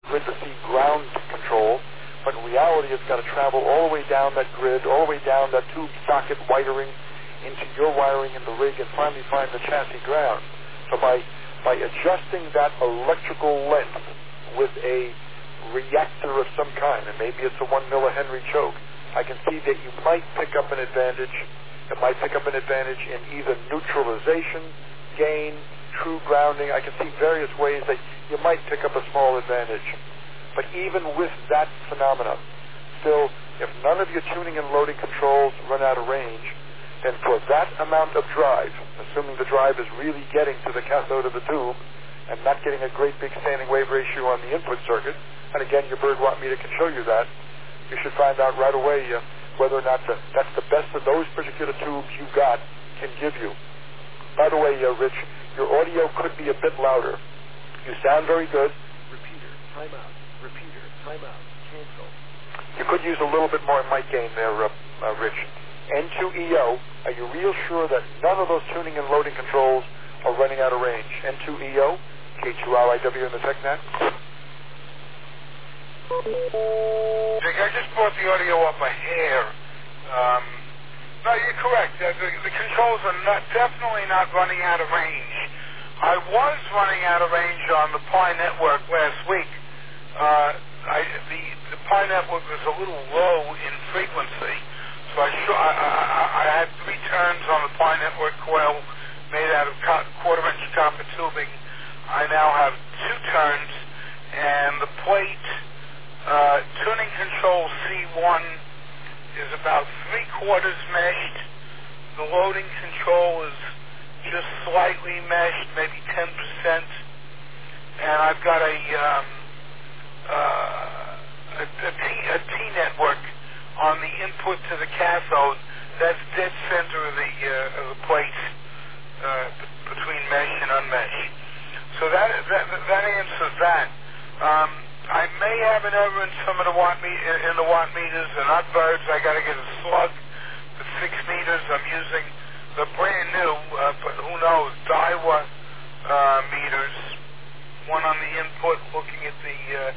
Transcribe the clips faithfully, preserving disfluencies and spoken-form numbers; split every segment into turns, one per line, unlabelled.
grid to see ground control, but in reality it's got to travel all the way down that grid, all the way down that tube socket wiring into your wiring in the rig and finally find the chassis ground. So by, by adjusting that electrical length with a reactor of some kind, and maybe it's a one millihenry choke, I can see that you might pick up an advantage. It might pick up an advantage in either neutralization, gain, true grounding. I can see various ways that you might pick up a small advantage. But even with that phenomenon, still, if none of your tuning and loading controls run out of range, then for that amount of drive, assuming the drive is really getting to the cathode of the tube and not getting a great big standing wave ratio on the input circuit, and again, your bird watt meter can show you that, you should find out right away uh, whether or not the, that's the best of those particular tubes you got can give you. By the way, uh, Rich, your audio could be a bit louder. You sound very good.
Repeater, timeout. Repeater, timeout. Cancel.
You could use a little bit more mic gain there, uh, uh, Rich. N two E O, are you real sure that none of those tuning and loading controls are running out of range? N two E O, K two R I W in the TechNet.
Dick, I just brought the audio up a hair. Um, no, you're correct. Uh, the, the controls are not, definitely not running out of range. I was running out of range on the Pi Network last week. Uh, I, the, the Pi Network was a little low in frequency, so I, sh- I, I, I had three turns on the Pi Network coil made out of co- quarter-inch copper tubing. I now have two turns, and the plate uh, tuning control C one is about three-quarters meshed. The loading control is just slightly meshed, maybe ten percent. And I've got a, um, uh, a, a, T, a T network on the input to the cathode. That's dead center of the, uh, of the plate uh, b- between mesh and unmesh. So that, that, that answers that. Um, I may have an error in some of the watt me- in the watt meters. They're not birds. I got to get a slug for six meters. I'm using the brand new, uh, but who knows, Daiwa uh, meters. One on the input, looking at the. Uh,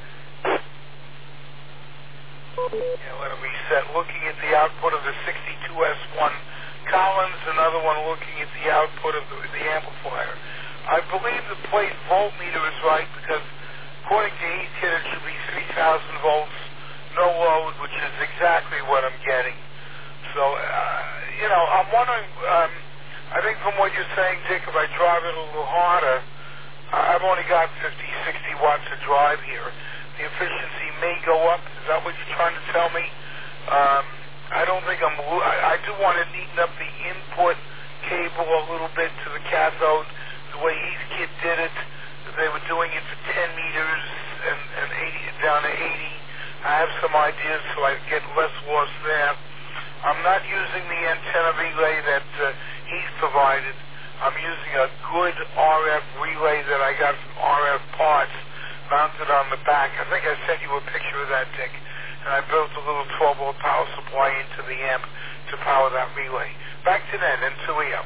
yeah, let it reset. Looking at the output of the sixty-two S one Collins. Another one looking at the output of the, the amplifier. I believe the plate voltmeter is right because, according to E-Kit, it should be three thousand volts, no load, which is exactly what I'm getting. So, uh, you know, I'm wondering, um, I think from what you're saying, Dick, if I drive it a little harder, I've only got fifty, sixty watts of drive here. The efficiency may go up. Is that what you're trying to tell me? Um, I don't think I'm, I, I do want to neaten up the input cable a little bit to the cathode, the way E-Kit did it. They were doing it for ten meters and, and eighty, down to eighty. I have some ideas so I get less loss there. I'm not using the antenna relay that uh, he's provided. I'm using a good R F relay that I got from R F Parts mounted on the back. I think I sent you a picture of that, Dick. And I built a little twelve volt power supply into the amp to power that relay. Back to that, N two E O.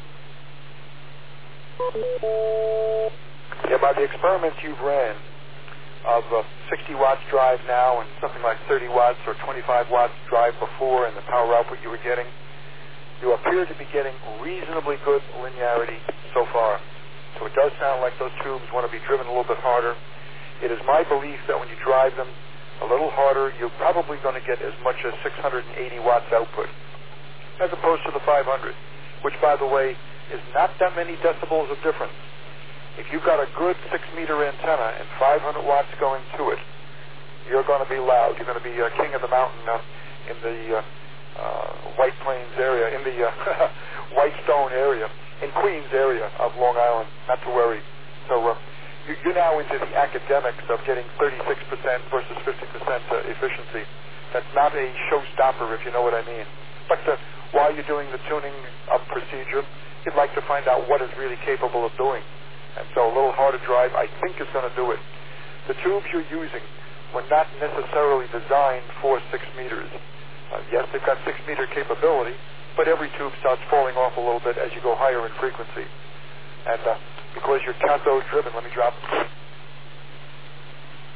Yeah, by the experiments you've ran of uh, sixty watts drive now and something like thirty watts or twenty-five watts drive before and the power output you were getting, you appear to be getting reasonably good linearity so far. So it does sound like those tubes want to be driven a little bit harder. It is my belief that when you drive them a little harder, you're probably going to get as much as six hundred eighty watts output, as opposed to the five hundred, which, by the way, is not that many decibels of difference. If you've got a good six-meter antenna and five hundred watts going to it, you're going to be loud. You're going to be uh, king of the mountain uh, in the uh, uh, White Plains area, in the uh, Whitestone area, in Queens area of Long Island. Not to worry. So uh, you- you're now into the academics of getting thirty-six percent versus fifty percent uh, efficiency. That's not a showstopper, if you know what I mean. But uh, while you're doing the tuning up procedure, you'd like to find out what it's really capable of doing. And so a little harder drive, I think, is going to do it. The tubes you're using were not necessarily designed for six meters. Uh, yes, they've got six-meter capability, but every tube starts falling off a little bit as you go higher in frequency. And uh, because you're cathode-driven, let me drop.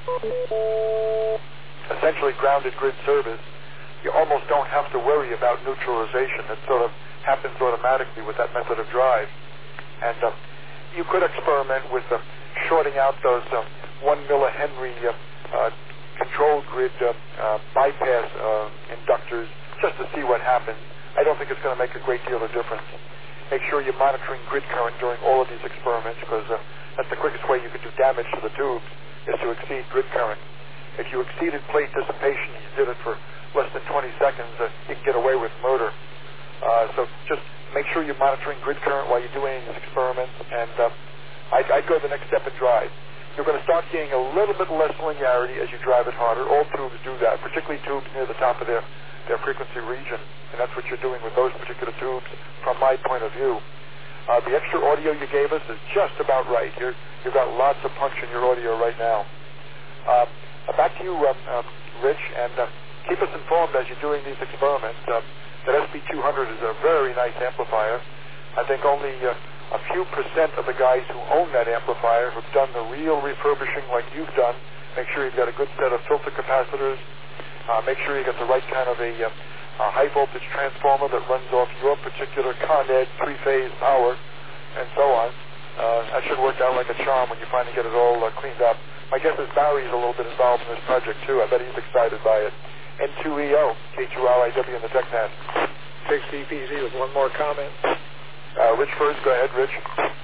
essentially grounded grid service, you almost don't have to worry about neutralization. It sort of happens automatically with that method of drive. And uh, you could experiment with uh, shorting out those um, one millihenry uh, uh, control grid uh, uh, bypass uh, inductors just to see what happens. I don't think it's going to make a great deal of difference. Make sure you're monitoring grid current during all of these experiments, because uh, that's the quickest way you can do damage to the tubes, is to exceed grid current. If you exceeded plate dissipation, you did it for less than twenty seconds, uh, you can get away with murder. Uh, so just make sure you're monitoring grid current while you're doing these experiments, and uh, I'd, I'd go the next step and drive. You're going to start getting a little bit less linearity as you drive it harder. All tubes do that, particularly tubes near the top of their, their frequency region, and that's what you're doing with those particular tubes from my point of view. Uh, the extra audio you gave us is just about right. You're, you've got lots of punch in your audio right now. Uh, back to you, um, um, Rich, and uh, keep us informed as you're doing these experiments. Uh, that S P two hundred is a very nice amplifier. I think only uh, a few percent of the guys who own that amplifier have done the real refurbishing like you've done. Make sure you've got a good set of filter capacitors. Uh, make sure you get the right kind of a, uh, a high voltage transformer that runs off your particular Con Ed three-phase power, and so on. Uh, that should work out like a charm when you finally get it all uh, cleaned up. My guess is Barry's a little bit involved in this project too. I bet he's excited by it. N two E O, K two R I W in the TechNet.
six D P Z with one more comment.
Uh, Rich first. Go ahead, Rich.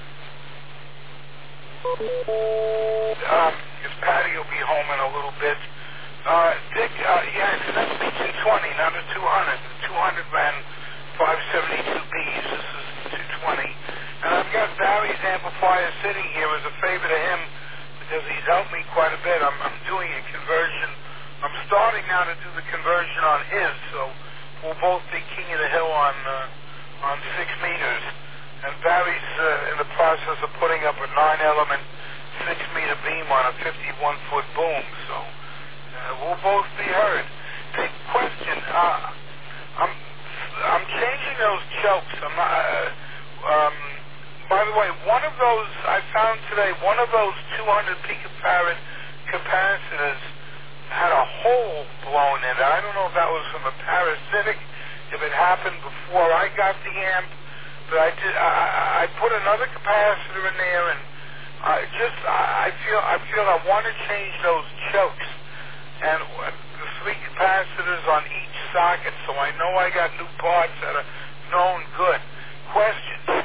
Um, if Patty will be home in a little bit. Uh, Dick, uh, yeah, it's an S P two twenty, not a two hundred. The two hundred ran five seventy-two Bs. This is two twenty. And I've got Barry's amplifier sitting here as a favor to him because he's helped me quite a bit. I'm, I'm doing a conversion. I'm starting now to do the conversion on his, so we'll both be king of the hill on uh, on six meters. And Barry's uh, in the process of putting up a nine-element six-meter beam on a fifty-one foot boom, so uh, we'll both be heard. Big question. Uh, I'm I'm changing those chokes. I'm not, uh, um, by the way, one of those I found today, one of those two hundred picofarad capacitors had a hole blown in it. I don't know if that was from a parasitic, if it happened before I got the amp, but I did. I, I put another capacitor in there, and I just I feel I feel I want to change those chokes and the three capacitors on each socket, so I know I got new parts that are known good. Questions.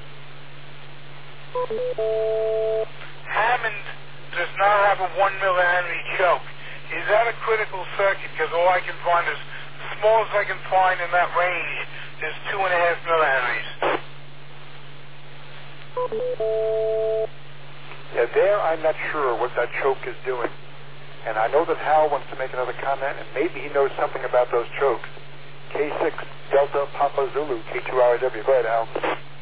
Hammond does not have a one millihenry choke. Is that a critical circuit? Because all I can find is, the smallest I can find in that range is two and a half millihenries.
Yeah, there I'm not sure what that choke is doing. And I know that Hal wants to make another comment, and maybe he knows something about those chokes. K six Delta Papa Zulu, K two R I W. Go ahead, Hal.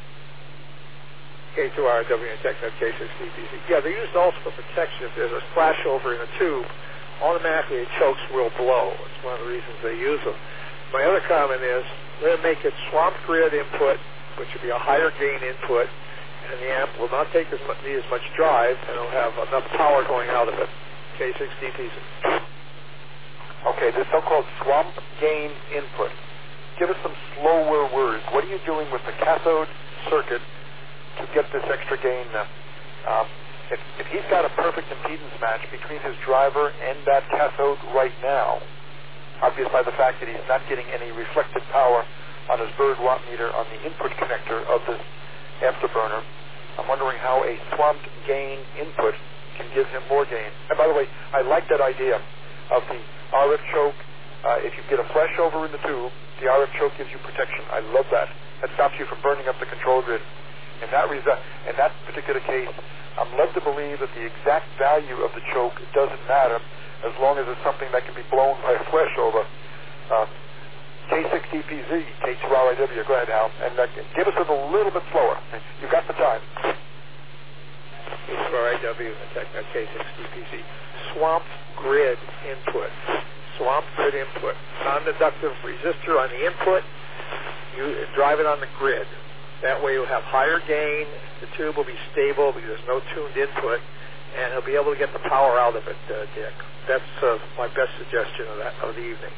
K two R I W and TechNet K six D P Z. Yeah, they use also for protection. If there's a flashover in a tube, automatically the chokes will blow. It's one of the reasons they use them. My other comment is, they're going to make it swamp grid input, which would be a higher gain input, and the amp will not take as much, need as much drive, and it'll have enough power going out of it. K six D P Z.
Okay, the so-called swamp gain input. Give us some slower words. What are you doing with the cathode circuit to get this extra gain? Um, if, if he's got a perfect impedance match between his driver and that cathode right now, obvious by the fact that he's not getting any reflected power on his bird watt meter on the input connector of this afterburner, I'm wondering how a swamped gain input can give him more gain. And by the way, I like that idea of the R F choke. Uh, if you get a flashover in the tube, the R F choke gives you protection. I love that. That stops you from burning up the control grid. In that, resu- in that particular case, I'm led to believe that the exact value of the choke doesn't matter as long as it's something that can be blown by a flashover. Uh, K six D P Z, K two R I W. Go ahead, Al. And uh, give us it a little bit slower. You've got the time.
K two R I W and TechNet K six D P Z. Swamp grid input. Swamp grid input. Non-inductive resistor on the input. You drive it on the grid. That way you'll have higher gain. The tube will be stable because there's no tuned input. and he'll be able to get the power out of it, uh, Dick. That's uh, my best suggestion of that of the evening.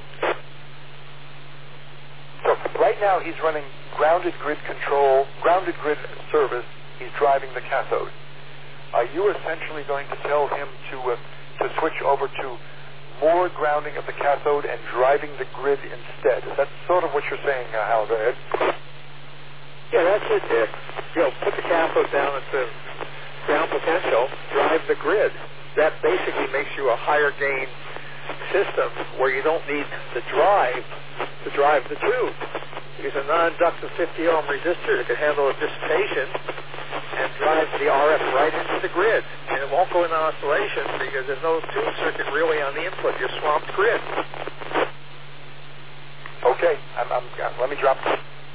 So right now he's running grounded grid control, grounded grid service. He's driving the cathode. Are you essentially going to tell him to uh, to switch over to more grounding of the cathode and driving the grid instead? Is that sort of what you're saying, uh, Hal? Go ahead.
Yeah, that's it, Dick. You know, put the cathode down at the ground potential, drive the grid. That basically makes you a higher gain system where you don't need the drive to drive the tube. Use a non-inductive fifty ohm resistor that can handle a dissipation and drive the R F right into the grid. And it won't go into oscillation because there's no tube circuit really on the input. You're swamped grid.
Okay, I'm, I'm, let me drop.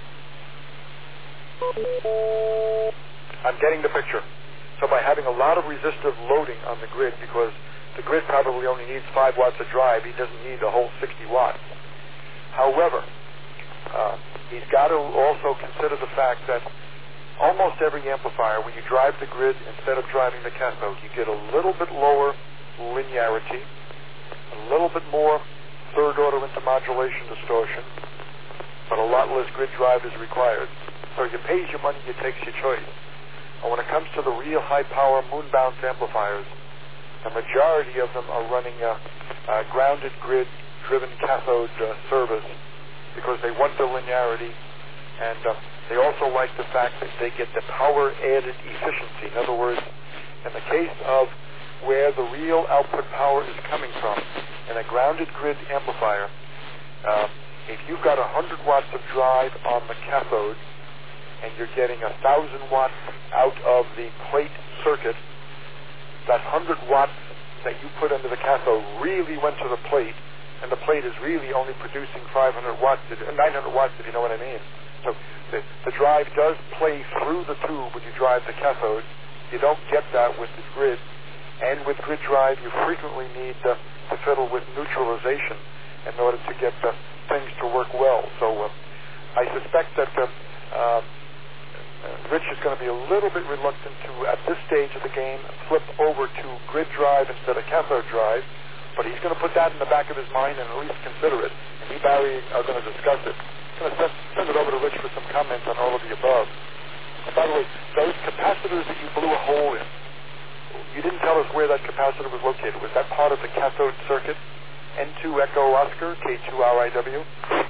I'm getting the picture. So by having a lot of resistive loading on the grid, because the grid probably only needs five watts of drive, he doesn't need the whole sixty watts. However, uh, he's got to also consider the fact that almost every amplifier, when you drive the grid instead of driving the cathode, you get a little bit lower linearity, a little bit more third-order intermodulation distortion, but a lot less grid drive is required. So you pays your money, you takes your choice. And when it comes to the real high-power moon-bounce amplifiers, the majority of them are running a, a grounded grid-driven cathode uh, service because they want the linearity, and uh, they also like the fact that they get the power-added efficiency. In other words, in the case of where the real output power is coming from, in a grounded grid amplifier, uh, if you've got one hundred watts of drive on the cathode, and you're getting one thousand watts out of the plate circuit, that one hundred watts that you put into the cathode really went to the plate, and the plate is really only producing five hundred watts, nine hundred watts, if you know what I mean. So the, the drive does play through the tube when you drive the cathode. You don't get that with the grid. And with grid drive, you frequently need uh, to fiddle with neutralization in order to get uh, things to work well. So uh, I suspect that uh, uh, Rich is going to be a little bit reluctant to, at this stage of the game, flip over to grid drive instead of cathode drive, but he's going to put that in the back of his mind and at least consider it. And he and Barry are going to discuss it. I'm going to send, send it over to Rich for some comments on all of the above. And by the way, those capacitors that you blew a hole in, you didn't tell us where that capacitor was located. Was that part of the cathode circuit? N two Echo Oscar, K two R I W?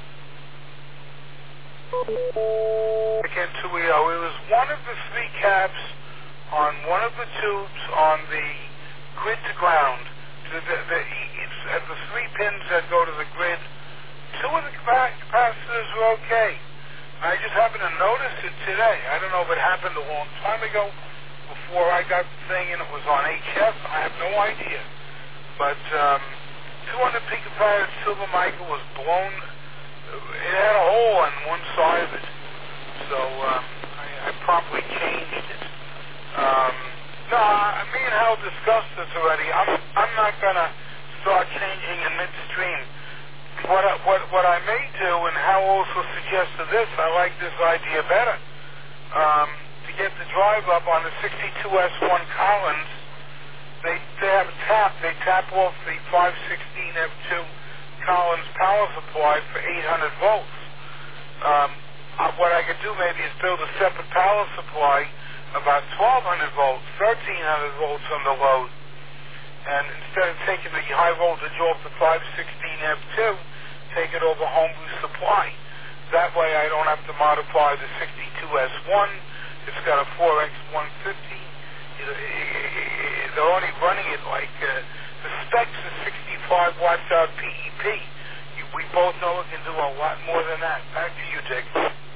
Again, N two E O. It was one of the three caps on one of the tubes on the grid to ground. The, the, the, it's at the three pins that go to the grid. Two of the capacitors were okay. I just happened to notice it today. I don't know if it happened a long time ago before I got the thing and it was on H F. I have no idea. But um, two hundred picofarad silver mica was blown. It had a hole on one side of it. So um, I, I promptly changed it. Um, no, I, me and Hal discussed this already. I'm, I'm not going to start changing in midstream. What I, what, what I may do, and Hal also suggested this, I like this idea better, um, to get the drive up on the sixty-two S one Collins, they, they have a tap. They tap off the five sixteen F two Collins power supply for eight hundred volts. Um, uh, what I could do maybe is build a separate power supply, about twelve hundred volts, thirteen hundred volts on the load, and instead of taking the high voltage off the five sixteen F two, take it over home boost supply. That way I don't have to modify the sixty-two S one. It's got a four X one fifty. It, it, it, they're only running it like, uh, the specs are sixty-five watts out P E P. You, we both know it can do a lot more than that. Back to you, Dick.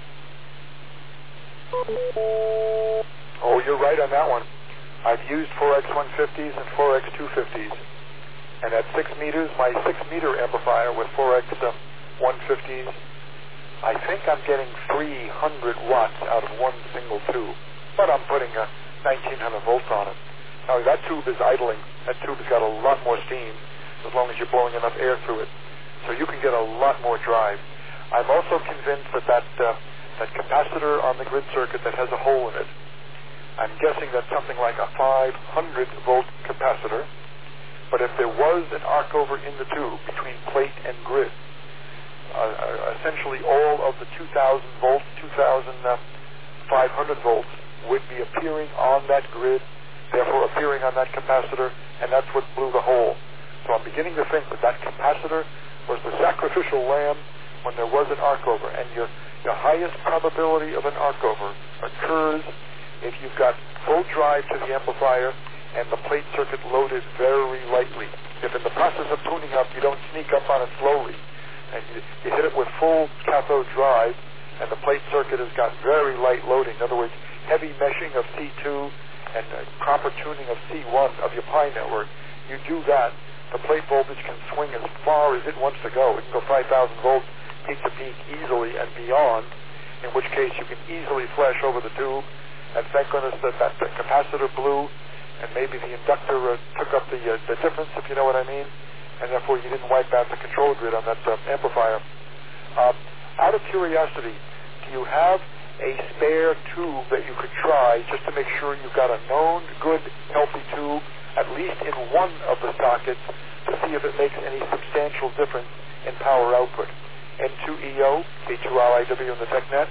Oh, you're right on that one. I've used four X one fifties and four X two fifties. And at six meters, my six meter amplifier with four X one fifties, I think I'm getting three hundred watts out of one single tube. But I'm putting a nineteen hundred volts on it. Now, that tube is idling. That tube has got a lot more steam as long as you're blowing enough air through it. So you can get a lot more drive. I'm also convinced that that, uh, that capacitor on the grid circuit that has a hole in it, I'm guessing that's something like a five hundred volt capacitor. But if there was an arc over in the tube between plate and grid, uh, essentially all of the two thousand volts, two thousand five hundred volts would be appearing on that grid, therefore appearing on that capacitor, and that's what blew the hole. So I'm beginning to think that that capacitor was the sacrificial lamb when there was an arc over, and your, your highest probability of an arc over occurs if you've got full drive to the amplifier and the plate circuit loaded very lightly. If in the process of tuning up you don't sneak up on it slowly, and you, you hit it with full cathode drive, and the plate circuit has got very light loading, in other words, heavy meshing of C two and uh, proper tuning of C one of your Pi network, you do that, the plate voltage can swing as far as it wants to go. It can go five thousand volts peak to peak easily and beyond, in which case you can easily flash over the tube, and thank goodness that that the capacitor blew, and maybe the inductor uh, took up the, uh, the difference, if you know what I mean, and therefore you didn't wipe out the control grid on that uh, amplifier. Uh, out of curiosity, do you have a spare tube that you could try just to make sure you've got a known, good, healthy tube, at least in one of the sockets, to see if it makes any substantial difference in power output? N two E O, K two R I W in the TechNet.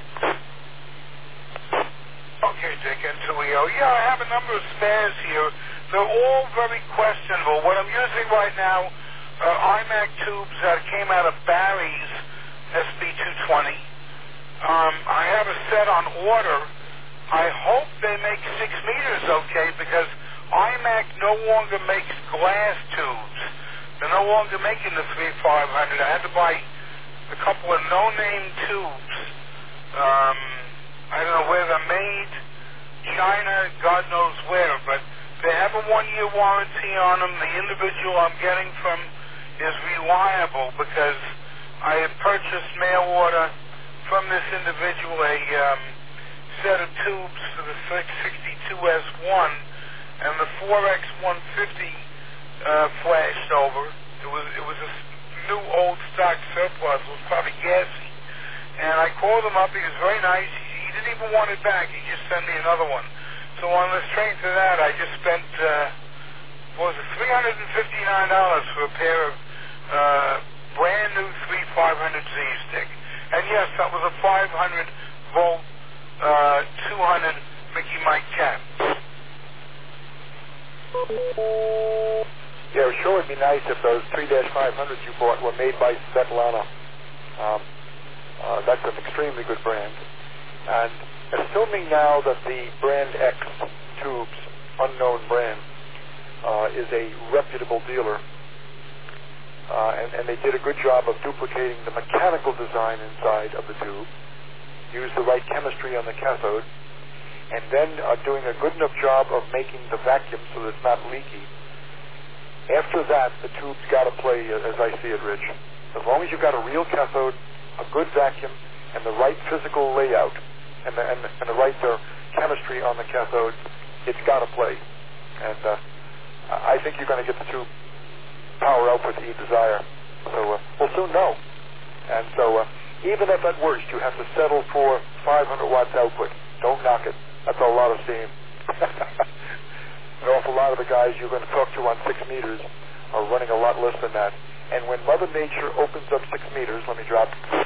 Okay, Dick, N two E O. Yeah, I have a number of spares here. They're all very questionable. What I'm using right now are I M A C tubes that came out of Barry's S B two twenty. Um, I have a set on order. I hope they make six meters okay, because I M A C no longer makes glass tubes. They're no longer making the three five hundred. I had to buy a couple of no-name tubes. Um, I don't know where they're made. China, God knows where, but they have a one-year warranty on them. The individual I'm getting from is reliable, because I had purchased mail order from this individual a um, set of tubes for the six sixty-two S one, and the four X one fifty uh, flashed over. It was it was a new old stock surplus. It was probably gassy, and I called him up. He was very nice. He, he didn't even want it back. He just sent me another one. So on the strength of that, I just spent uh, what was it, three hundred and fifty-nine dollars for a pair of uh, brand new three five hundred Z stick. And yes, that was a five hundred volt, uh, two hundred Mickey Mike cap.
Yeah, it sure would be nice if those three five hundreds you bought were made by Svetlana. Um, uh, that's an extremely good brand. And assuming now that the brand X tubes, unknown brand, uh, is a reputable dealer, uh, and, and they did a good job of duplicating the mechanical design inside of the tube, used the right chemistry on the cathode, and then are doing a good enough job of making the vacuum so that it's not leaky. After that, the tube's got to play, as I see it, Rich. As long as you've got a real cathode, a good vacuum, and the right physical layout, and the, and the, and the right uh, chemistry on the cathode, it's got to play. And uh, I think you're going to get the tube power output that you desire. So uh, we'll soon know. And so uh, even if at worst you have to settle for five hundred watts output, don't knock it. That's a lot of steam. An awful lot of the guys you're going to talk to on six meters are running a lot less than that. And when Mother Nature opens up six meters, let me drop,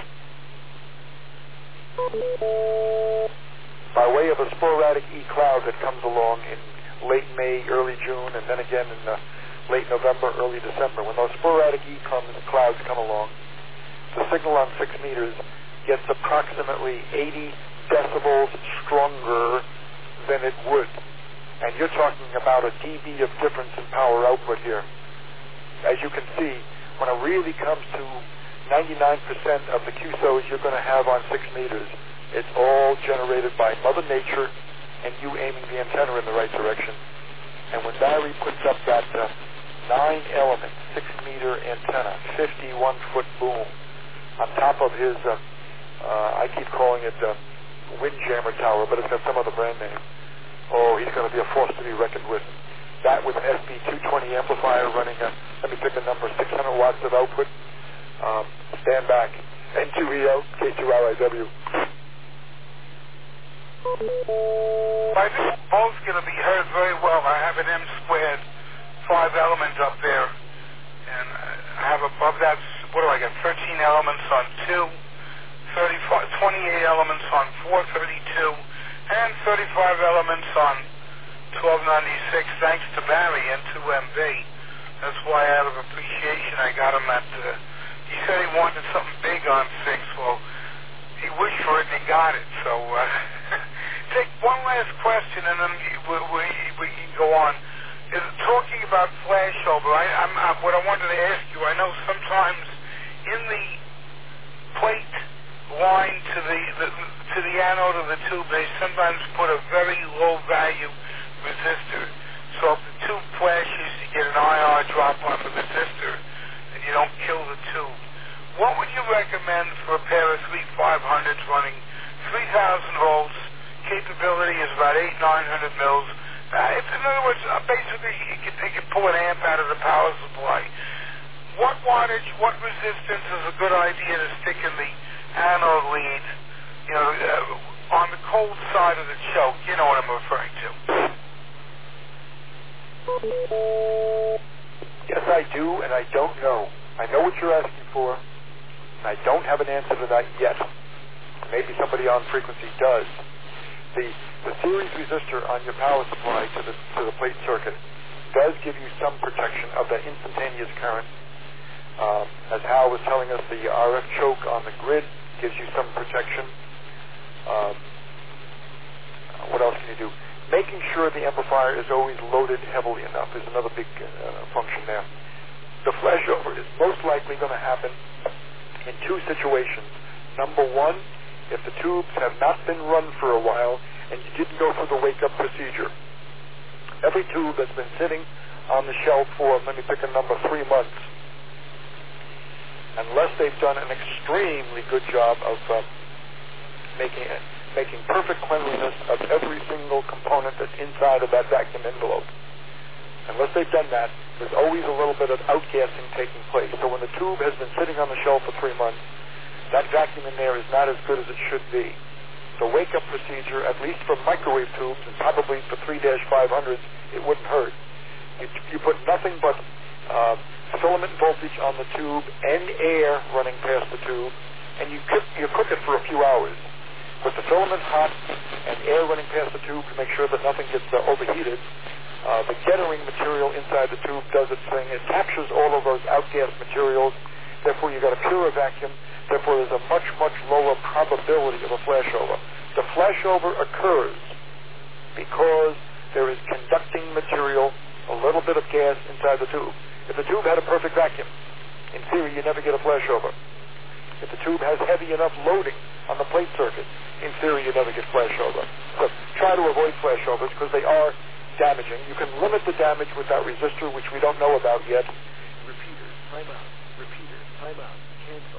by way of a sporadic E-cloud that comes along in late May, early June, and then again in uh, late November, early December, when those sporadic E-clouds come along, the signal on six meters gets approximately eighty decibels stronger than it would. And you're talking about a dB of difference in power output here. As you can see, when it really comes to ninety-nine percent of the Q S Os you're going to have on six meters, it's all generated by Mother Nature and you aiming the antenna in the right direction. And when Barry puts up that uh, nine-element, six-meter antenna, fifty-one foot boom, on top of his, uh, uh, I keep calling it uh, Windjammer Tower, but it's got some other brand name. Oh, he's going to be a force to be reckoned with. That with an S B two twenty amplifier running, a, let me pick a number, six hundred watts of output. Um, stand back. N two E O, K two R I W.
I think both going to be heard very well. I have an M squared five element up there, and I have above that, what do I got, thirteen elements on two, thirty-five, twenty-eight elements on four thirty-two, and thirty-five elements on twelve ninety-six, thanks to Barry and two M B. That's why out of appreciation I got him at, uh, he said he wanted something big on six. Well, he wished for it and he got it. So, uh, take one last question and then we, we, we can go on. Is talking about flashover, I, I'm, I, what I wanted to ask you, I know sometimes in the plate line to the, the to the anode of the tube, they sometimes put a very low value resistor. So if the tube flashes, you get an I R drop on the resistor, and you don't kill the tube. What would you recommend for a pair of three five hundreds running three thousand volts? Capability is about eight nine hundred mils. Uh, if, in other words, uh, basically, you can, they can pull an amp out of the power supply. What wattage, what resistance is a good idea to stick in the anode lead, you know, uh, on the cold side of the choke? You know what I'm referring to.
Yes, I do, and I don't know. I know what you're asking for, and I don't have an answer to that yet. Maybe somebody on frequency does. The, the series resistor on your power supply to the, to the plate circuit does give you some protection of that instantaneous current. Um, as Hal was telling us, the R F choke on the grid gives you some protection. Um, what else can you do? Making sure the amplifier is always loaded heavily enough is another big uh, function there. The flashover is most likely going to happen in two situations. Number one, if the tubes have not been run for a while and you didn't go through the wake-up procedure. Every tube that's been sitting on the shelf for, let me pick a number, three months, unless they've done an extremely good job of uh, making it, making perfect cleanliness of every single component that's inside of that vacuum envelope. Unless they've done that, there's always a little bit of outgassing taking place. So when the tube has been sitting on the shelf for three months, that vacuum in there is not as good as it should be. The wake-up procedure, at least for microwave tubes, and probably for three five hundreds, it wouldn't hurt. You, you put nothing but uh, filament voltage on the tube and air running past the tube, and you cook, you cook it for a few hours. With the filament hot and air running past the tube to make sure that nothing gets uh, overheated, uh, the gettering material inside the tube does its thing. It captures all of those outgassed materials. Therefore, you got a purer vacuum. Therefore, there's a much, much lower probability of a flashover. The flashover occurs because there is conducting material, a little bit of gas inside the tube. If the tube had a perfect vacuum, in theory, you never get a flashover. If the tube has heavy enough loading on the plate circuit, in theory, you never get flashover. So try to avoid flashovers because they are damaging. You can limit the damage with that resistor, which we don't know about yet.
Repeater, timeout. Repeater, timeout. Cancel.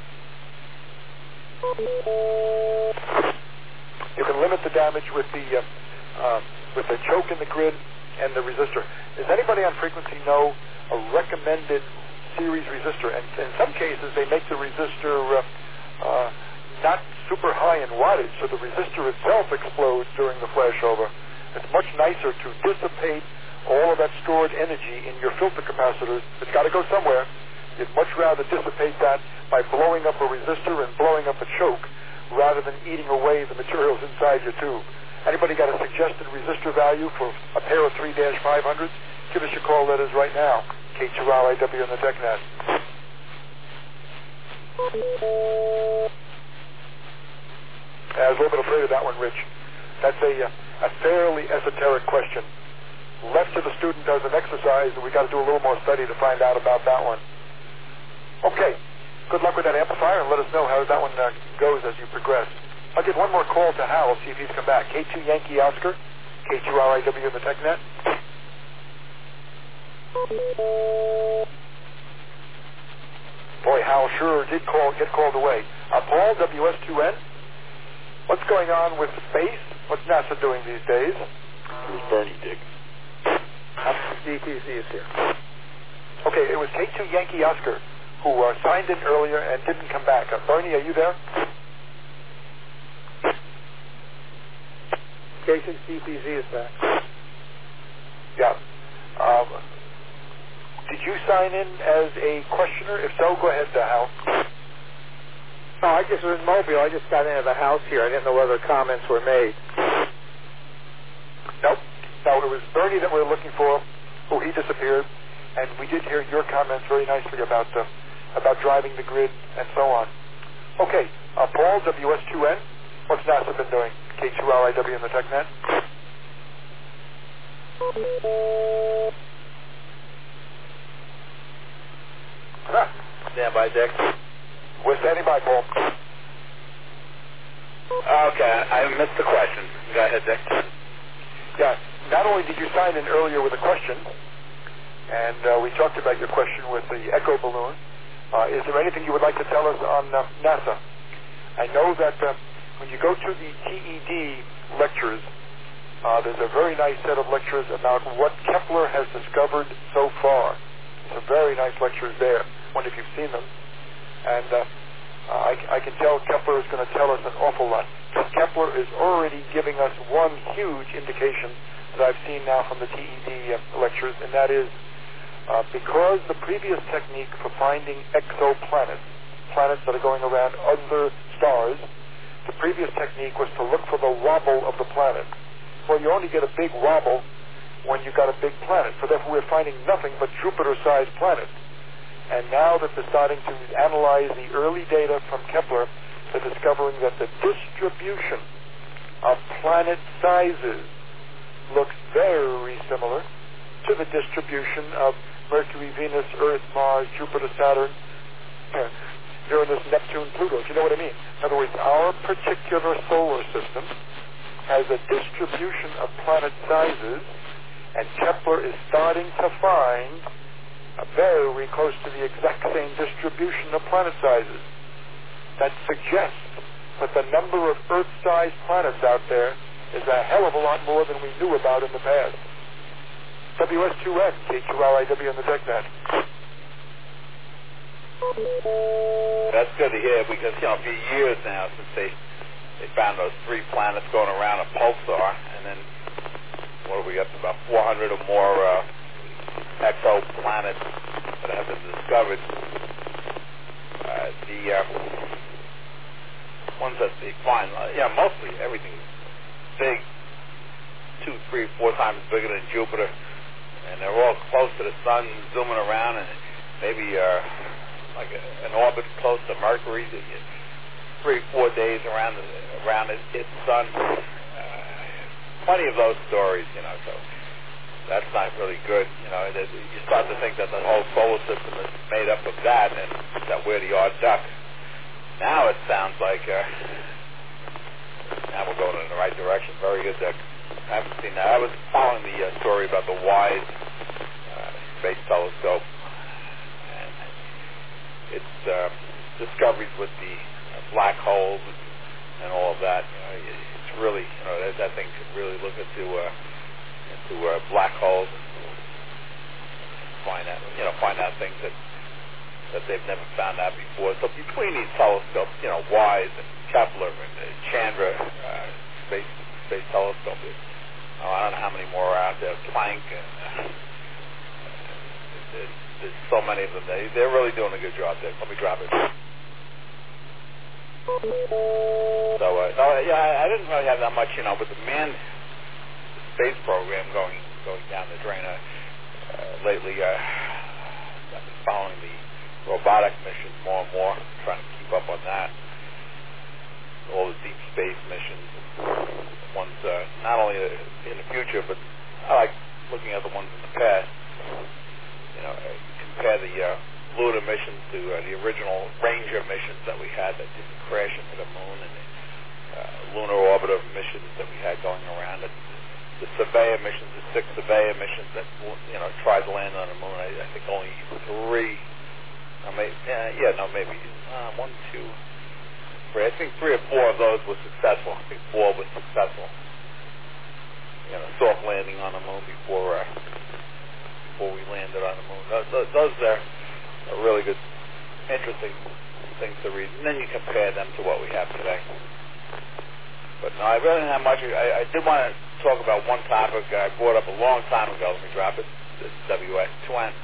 You can limit the damage with the uh, uh, with the choke in the grid and the resistor. Does anybody on frequency know a recommended series resistor? And in some cases, they make the resistor uh, uh, not super high in wattage, so the resistor itself explodes during the flashover. It's much nicer to dissipate all of that stored energy in your filter capacitors. It's got to go somewhere. You'd much rather dissipate that by blowing up a resistor and blowing up a choke rather than eating away the materials inside your tube. Anybody got a suggested resistor value for a pair of three five hundreds? Give us your call letters right now. K two R I W on the TechNet. I was a little bit afraid of that one, Rich. That's a, a fairly esoteric question. Left to the student does an exercise, and we got to do a little more study to find out about that one. Okay. Good luck with that amplifier, and let us know how that one uh, goes as you progress. I'll give one more call to Hal, see if he's come back. K two Yankee Oscar, K two R I W in the TechNet. Boy, Hal sure did call, get called away. Uh, Paul, W S two N. What's going on with space? What's NASA doing these days?
Who's Bernie Dick?
D T C is here.
Okay, it was K two Yankee Oscar who uh, signed in earlier and didn't come back. Uh, Bernie, are you there?
K six D P Z is back.
Yeah. Um, did you sign in as a questioner? If so, go ahead, uh, Hal.
No, I just was in Mobile. I just got into the house here. I didn't know whether comments were made.
Nope. No, it was Bernie that we were looking for. Oh, he disappeared. And we did hear your comments very nicely about uh, about driving the grid and so on. Okay, uh, Paul, W S two N. What's NASA been doing? K two L I W in the TechNet. Huh.
Stand by, Dick.
We're standing by, Paul.
Okay, I missed the question. Go ahead, Dick.
Yeah, not only did you sign in earlier with a question, and uh, we talked about your question with the Echo balloon, uh, is there anything you would like to tell us on uh, NASA? I know that uh, when you go to the T E D lectures, uh, there's a very nice set of lectures about what Kepler has discovered so far. Some very nice lectures there. I wonder if you've seen them. And uh, I, I can tell Kepler is going to tell us an awful lot. Kepler is already giving us one huge indication that I've seen now from the T E D uh, lectures, and that is uh, because the previous technique for finding exoplanets, planets that are going around other stars, the previous technique was to look for the wobble of the planet. Well, you only get a big wobble when you got a big planet. So therefore, we're finding nothing but Jupiter-sized planets. And now that they're starting to analyze the early data from Kepler, they're discovering that the distribution of planet sizes looks very similar to the distribution of Mercury, Venus, Earth, Mars, Jupiter, Saturn, Uranus, Neptune, Pluto, if you know what I mean. In other words, our particular solar system has a distribution of planet sizes, and Kepler is starting to find a very close to the exact same distribution of planet sizes. That suggests that the number of Earth-sized planets out there is a hell of a lot more than we knew about in the past. W S two N, K two L I W on the TechNet.
That's good to hear because, you know, for years now since they they found those three planets going around a pulsar, and then what have we got, about four hundred or more uh, exoplanets that have been discovered. Uh, the uh, ones that they find, uh, yeah, mostly everything's big, two, three, four times bigger than Jupiter, and they're all close to the sun, zooming around, and maybe uh, like a, an orbit close to Mercury, three, four days around the, around its, its sun. Uh, plenty of those stories, you know. So that's not really good, you know. You start to think that the whole solar system is made up of that, and that we're the odd duck. Now it sounds like uh, now we're going in the right direction. Very good, Dick. I haven't seen that. I was following the uh, story about the WISE uh, space telescope and its uh, discoveries with the uh, black holes and all of that. You know, it's really, you know, that, that thing could really look into uh, into uh, black holes and find out, you know, find out things that that they've never found out before. So between these telescopes, you know, WISE and Kepler and uh, Chandra uh, space space telescope, oh, I don't know how many more are out there. Planck, and uh, there's, there's so many of them. They they're really doing a good job there. Let me drop it. So uh, no, yeah, I, I didn't really have that much, you know, with the manned space program going going down the drain uh, uh, lately. Uh, I've been following the robotic missions more and more, trying to keep up on that. All the deep space missions, ones uh, not only in the future, but I like looking at the ones in the past. You know, compare the uh, lunar missions to uh, the original Ranger missions that we had that didn't crash into the moon, and the uh, lunar orbiter missions that we had going around it. The Surveyor missions, the six Surveyor missions that, you know, tried to land on the moon. I, I think only three. Uh, maybe, uh, yeah, no, maybe uh, one, two, three. I think three or four of those were successful. I think four was successful. You know, soft landing on the moon before uh, before we landed on the moon. Those, those are, are really good, interesting things to read. And then you compare them to what we have today. But no, I really didn't have much. I, I did want to talk about one topic I brought up a long time ago. Let me drop it. This W S two N.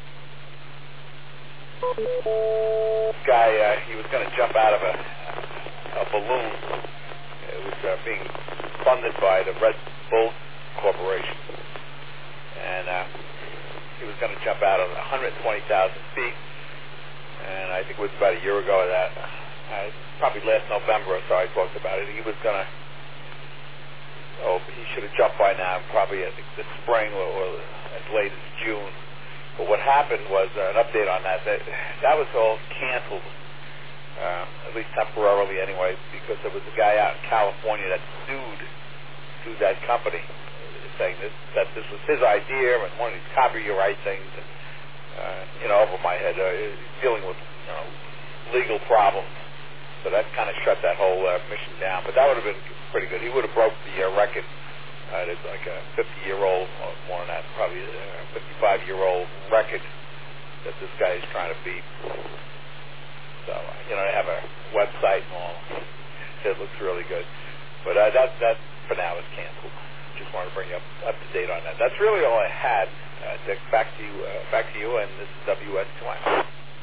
This guy, uh, he was going to jump out of a, a balloon. It was uh, being funded by the Red Bull Corporation. And uh, he was going to jump out of one hundred twenty thousand feet. And I think it was about a year ago that, uh, probably last November or so I talked about it. He was going to, oh, he should have jumped by now, probably I think this spring or, or as late as June. But what happened was uh, an update on that. That, that was all canceled, uh, at least temporarily anyway, because there was a guy out in California that sued, sued that company, saying that, that this was his idea and one of these copyright things. And, Uh, you know, over my head, uh, dealing with you know, legal problems. So that kind of shut that whole uh, mission down. But that would have been pretty good. He would have broke the uh, record. Uh, it's like a fifty-year-old, or more than that, probably a fifty-five-year-old record that this guy is trying to beat. So, uh, you know, they have a website and all. It looks really good. But uh, that, that, for now, is canceled. Just wanted to bring you up, up to date on that. That's really all I had. Uh, Dick, back to you, uh, back to you, and this is W S two N.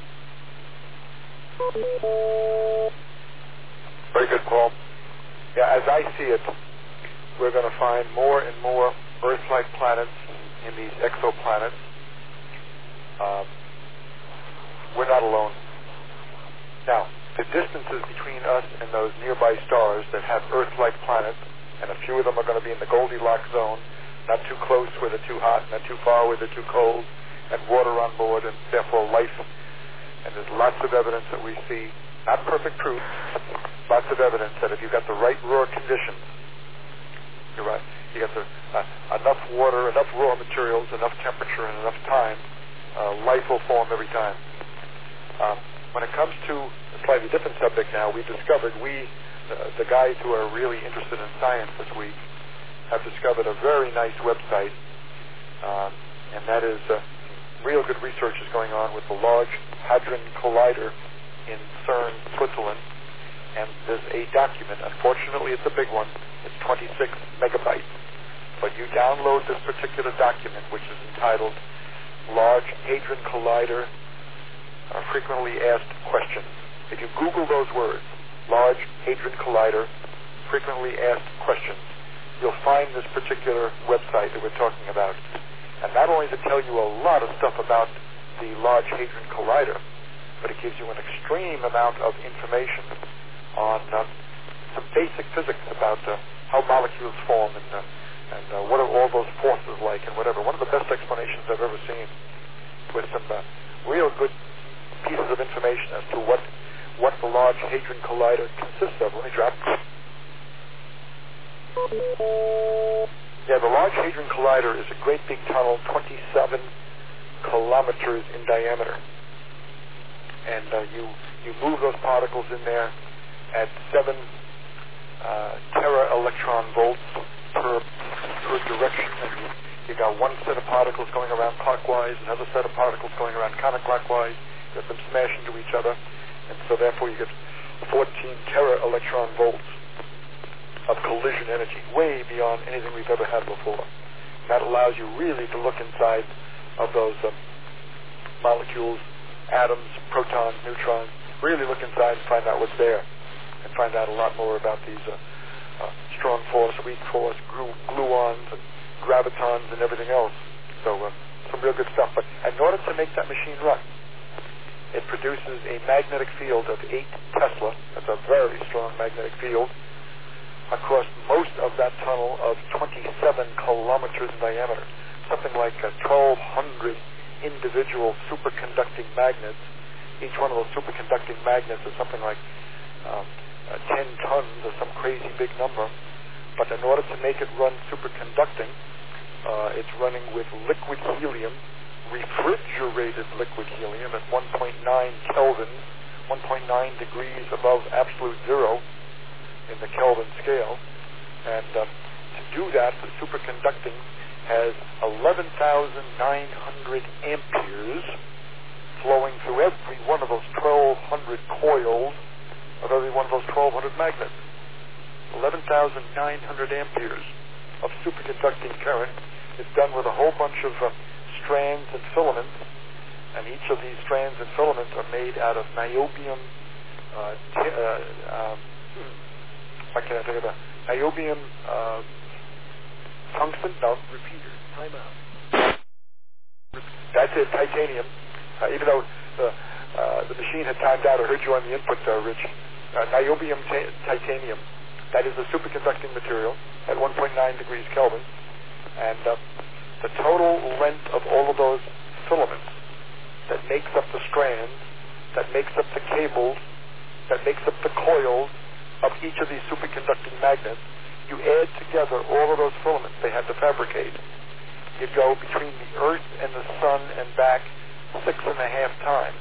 Very good, Paul. Yeah, as I see it, we're going to find more and more Earth-like planets in these exoplanets. Um, we're not alone. Now, the distances between us and those nearby stars that have Earth-like planets, and a few of them are going to be in the Goldilocks zone, not too close where they're too hot, not too far where they're too cold, and water on board, and therefore life. And there's lots of evidence that we see, not perfect proof, lots of evidence that if you've got the right raw conditions, you're right, you got the, uh, enough water, enough raw materials, enough temperature, and enough time, uh, life will form every time. Um, when it comes to a slightly different subject now, we discovered, we, uh, the guys who are really interested in science this week, have discovered a very nice website, um, and that is uh, real good research is going on with the Large Hadron Collider in CERN, Switzerland, and there's a document. Unfortunately, it's a big one. It's twenty-six megabytes. But you download this particular document, which is entitled Large Hadron Collider uh, Frequently Asked Questions. If you Google those words, Large Hadron Collider Frequently Asked Questions, you'll find this particular website that we're talking about. And not only does it tell you a lot of stuff about the Large Hadron Collider, but it gives you an extreme amount of information on uh, some basic physics about uh, how molecules form and, uh, and uh, what are all those forces like and whatever. One of the best explanations I've ever seen, with some uh, real good pieces of information as to what, what the Large Hadron Collider consists of. Let me drop Yeah, the Large Hadron Collider is a great big tunnel, twenty-seven kilometers in diameter. And uh, you, you move those particles in there at seven uh, tera electron volts per, per direction. And you, you got one set of particles going around clockwise, another set of particles going around counterclockwise. You let them smash into each other. And so therefore you get fourteen tera electron volts of collision energy, way beyond anything we've ever had before. And that allows you really to look inside of those um, molecules, atoms, protons, neutrons, really look inside and find out what's there, and find out a lot more about these uh, uh, strong force, weak force, glu- gluons, and gravitons, and everything else. So uh, some real good stuff. But in order to make that machine run, it produces a magnetic field of eight Tesla. That's a very strong magnetic field across most of that tunnel of twenty-seven kilometers in diameter, something like uh, twelve hundred individual superconducting magnets. Each one of those superconducting magnets is something like um, uh, ten tons or some crazy big number. But in order to make it run superconducting, uh, it's running with liquid helium, refrigerated liquid helium at one point nine Kelvin, one point nine degrees above absolute zero in the Kelvin scale. And um, to do that, the superconducting has eleven thousand nine hundred amperes flowing through every one of those twelve hundred coils of every one of those twelve hundred magnets. eleven thousand nine hundred amperes of superconducting current. It's done with a whole bunch of uh, strands and filaments, and each of these strands and filaments are made out of niobium. Uh, t- uh, um, what can I think of that? Niobium uh, tungsten? No.
Repeater. Time out.
That's it, titanium. Uh, even though the, uh, the machine had timed out, I heard you on the input, uh, Rich. Uh, niobium t- titanium. That is a superconducting material at one point nine degrees Kelvin. And uh, the total length of all of those filaments that makes up the strands, that makes up the cables, that makes up the coils of each of these superconducting magnets, you add together all of those filaments they had to fabricate. You go between the Earth and the Sun and back six and a half times.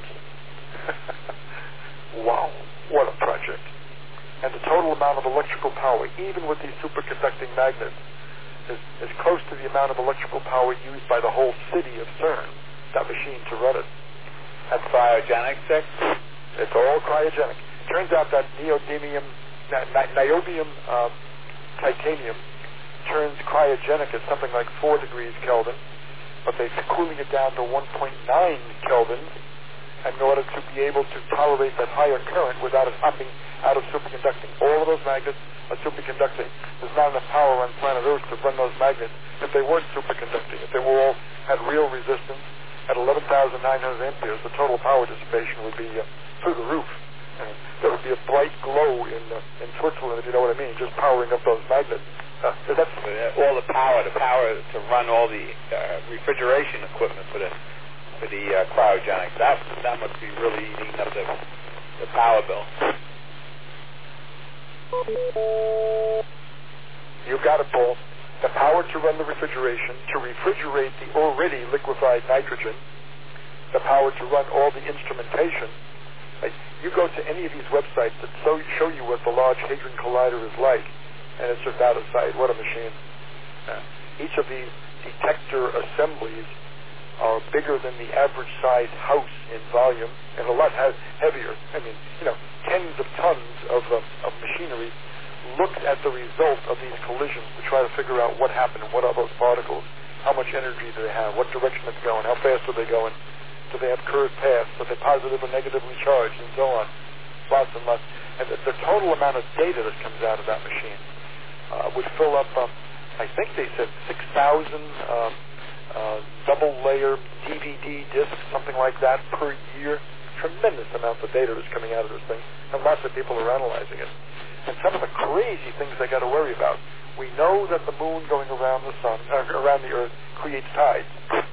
Wow, what a project. And the total amount of electrical power, even with these superconducting magnets, is, is close to the amount of electrical power used by the whole city of CERN, that machine to run it.
That's cryogenic, Dick?
It's all cryogenic. Turns out that neodymium, ni- ni- niobium uh, titanium turns cryogenic at something like four degrees Kelvin, but they're cooling it down to one point nine Kelvin in order to be able to tolerate that higher current without it hopping out of superconducting. All of those magnets are superconducting. There's not enough power on planet Earth to run those magnets if they weren't superconducting. If they were all had real resistance at eleven thousand nine hundred amperes, the total power dissipation would be uh, through the roof. And there would be a bright glow in uh, in Switzerland, if you know what I mean, just powering up those magnets. Uh, that's
all the power, the power to run all the uh, refrigeration equipment for the for the uh, cryogenics. That that must be really eating up the the power bill.
You got it, Paul. The power to run the refrigeration, to refrigerate the already liquefied nitrogen, the power to run all the instrumentation. Like, you go to any of these websites that so, show you what the Large Hadron Collider is like, and it's just out of sight. What a machine. Uh, each of these detector assemblies are bigger than the average size house in volume and a lot he- heavier. I mean, you know, tens of tons of, uh, of machinery looked at the result of these collisions to try to figure out what happened and what are those particles, how much energy do they have, what direction it's going, how fast are they going, do they have curved paths, are they positive or negatively charged, and so on. Lots and lots. And the, the total amount of data that comes out of that machine uh, would fill up, um, I think they said six thousand um, uh, double-layer D V D discs, something like that, per year. Tremendous amounts of data that's coming out of this thing, and lots of people are analyzing it. And some of the crazy things they got to worry about. We know that the moon going around the sun, uh, around the Earth, creates tides.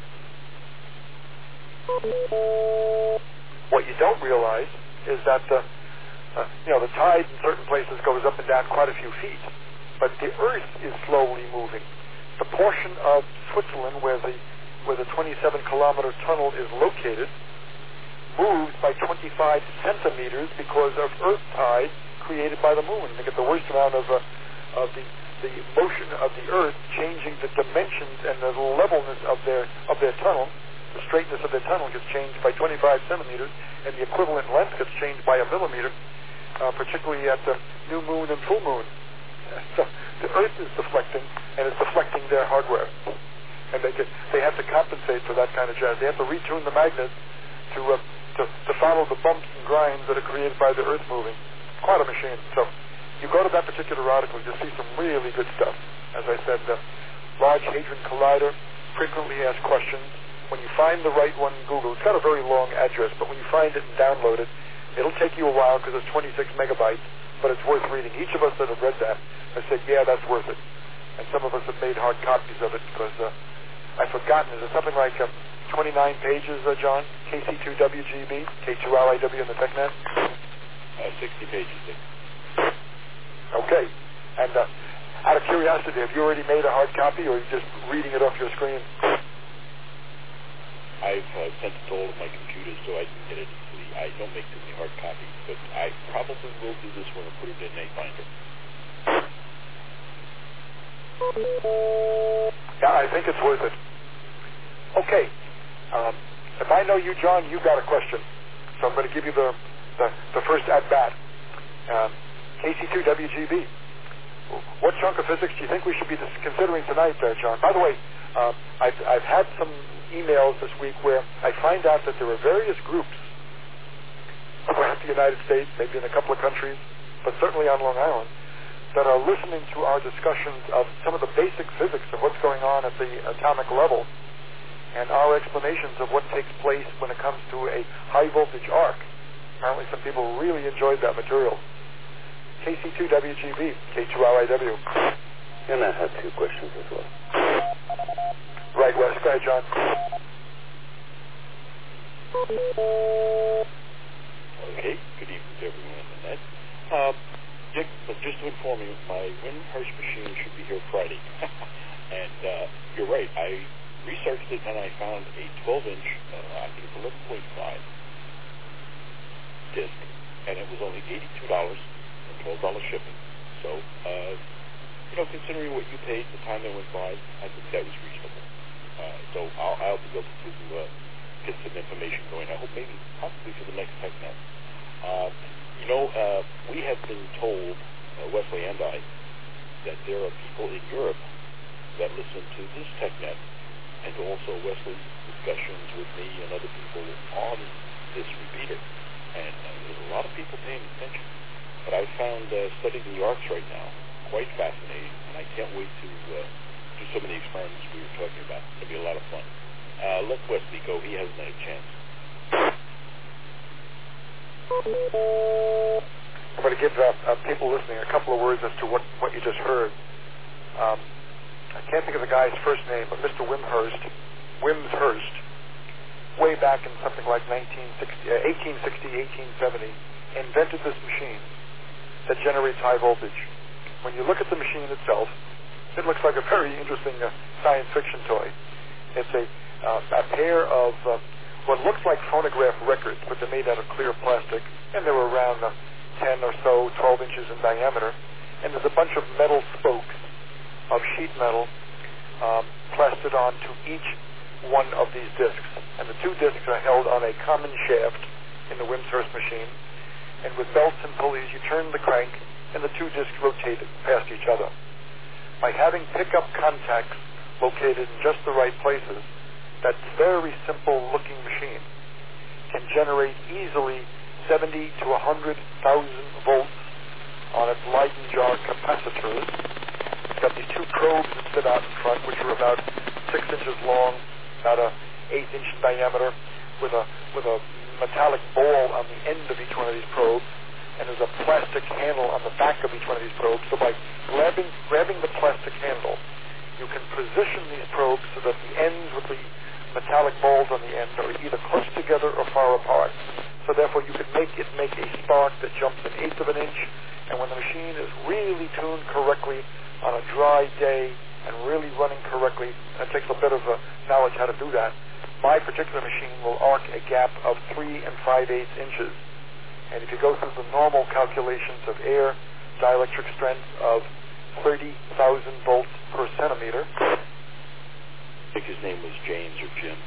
What you don't realize is that the, uh, you know, the tide in certain places goes up and down quite a few feet, but the Earth is slowly moving. The portion of Switzerland where the where the twenty-seven kilometer tunnel is located moves by twenty-five centimeters because of Earth tide created by the moon. They get the worst amount of uh, of the the motion of the Earth changing the dimensions and the levelness of their of their tunnel. The straightness of their tunnel gets changed by twenty-five centimeters, and the equivalent length gets changed by a millimeter, uh, particularly at the new moon and full moon. So the Earth is deflecting, and it's deflecting their hardware, and they get they have to compensate for that kind of jazz. They have to retune the magnets to uh, to, to follow the bumps and grinds that are created by the Earth moving. Quite a machine. So you go to that particular article, you'll see some really good stuff. As I said, the Large Hadron Collider, frequently asked questions. When you find the right one in Google, it's got a very long address, but when you find it and download it, it'll take you a while because it's twenty-six megabytes, but it's worth reading. Each of us that have read that have said, yeah, that's worth it. And some of us have made hard copies of it because uh, I've forgotten. Is it something like um, twenty-nine pages, uh, John? K C two W G B, K two L I W in the TechNet?
Uh, sixty pages.
Okay. And uh, out of curiosity, have you already made a hard copy, or are you just reading it off your screen?
I've uh, sent it to all of my computers so I can get it easily. I don't make too many hard copies, but I probably will do this one and put it in a binder.
Yeah, I think it's worth it. Okay. Um, if I know you, John, you got a question. So I'm going to give you the the, the first at-bat. Um, K C two W G B. what chunk of physics do you think we should be dis- considering tonight, uh, John? By the way, uh, I've, I've had some emails this week where I find out that there are various groups around the United States, maybe in a couple of countries, but certainly on Long Island, that are listening to our discussions of some of the basic physics of what's going on at the atomic level and our explanations of what takes place when it comes to a high voltage arc. Apparently some people really enjoyed that material. K C two W G B, K two R I W.
And I have two questions as well.
Right, Wes. Go ahead, John.
Okay, good evening to everyone on the net. Um, Dick, but just to inform you, my Wimhurst machine should be here Friday. And uh, you're right, I researched it and I found a twelve inch, uh, I think it's eleven point five disc, and it was only eighty-two dollars and twelve dollars shipping. So, uh, you know, considering what you paid, the time that went by, I think that was reasonable. Uh, so I'll, I'll be able to uh, get some information going. I hope maybe, possibly for the next TechNet. Uh, you know, uh, we have been told, uh, Wesley and I, that there are people in Europe that listen to this TechNet and also Wesley's discussions with me and other people on this repeater. And uh, there's a lot of people paying attention. But I found uh, studying the arcs right now quite fascinating, and I can't wait to uh, do some of the experiments we were talking about. It'll be a lot of fun. Uh, let Wesley go. He hasn't had a chance.
I'm going to give uh, uh, people listening a couple of words as to what, what you just heard. Um, I can't think of the guy's first name, but Mister Wimhurst, Wimshurst, way back in something like nineteen sixty, uh, eighteen sixty, eighteen seventy, invented this machine that generates high voltage. When you look at the machine itself, it looks like a very interesting uh, science fiction toy. It's a, uh, a pair of uh, what looks like phonograph records, but they're made out of clear plastic, and they're around uh, ten or so, twelve inches in diameter, and there's a bunch of metal spokes of sheet metal um, plastered onto each one of these discs. And the two discs are held on a common shaft in the Wimshurst machine, and with belts and pulleys you turn the crank and the two discs rotate past each other. By having pickup contacts located in just the right places, that very simple looking machine can generate easily seventy to one hundred thousand volts on its Leyden jar capacitors. It's got these two probes that sit out in front, which are about six inches long, about an eighth inch in diameter, with a with a metallic ball on the end of each one of these probes, and there's a plastic handle on the back of each one of these probes. So by grabbing grabbing the plastic handle, you can position these probes so that the ends with the metallic balls on the end are either close together or far apart. So therefore you can make it make a spark that jumps an eighth of an inch, and when the machine is really tuned correctly on a dry day and really running correctly, and it takes a bit of uh, knowledge how to do that, my particular machine will arc a gap of three and five-eighths inches. And if you go through the normal calculations of air dielectric strength of thirty thousand volts per centimeter.
I think his name was James or Jim.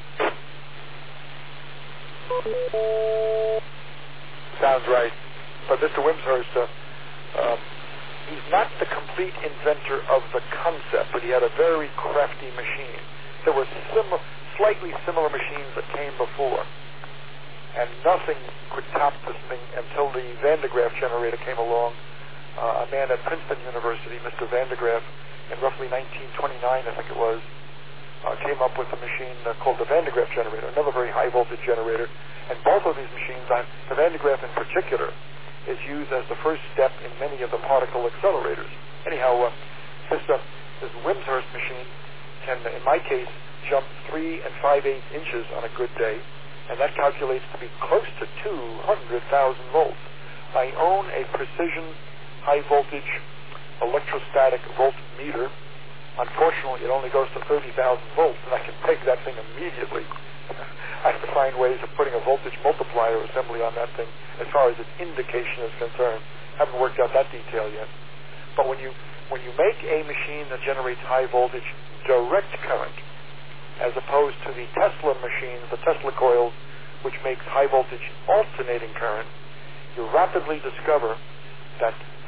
Sounds right. But Mister Wimshurst, uh, um, he's not the complete inventor of the concept, but he had a very crafty machine. There were sim- slightly similar machines that came before, and nothing could top this thing until the Van de Graaff generator came along. Uh, a man at Princeton University, Mister Van de Graaff, in roughly nineteen twenty-nine, I think it was, uh, came up with a machine uh, called the Van de Graaff generator, another very high voltage generator. And both of these machines, on the Van de Graaff in particular, is used as the first step in many of the particle accelerators. Anyhow, uh, this, uh, this Wimshurst machine can, in my case, jump three and five-eighths inches on a good day, and that calculates to be close to two hundred thousand volts. I own a precision high-voltage electrostatic voltmeter. Unfortunately, it only goes to thirty thousand volts, and I can peg that thing immediately. I have to find ways of putting a voltage multiplier assembly on that thing as far as its indication is concerned. Haven't worked out that detail yet. But when you when you make a machine that generates high voltage direct current, as opposed to the Tesla machines, the Tesla coils, which makes high voltage alternating current, you rapidly discover that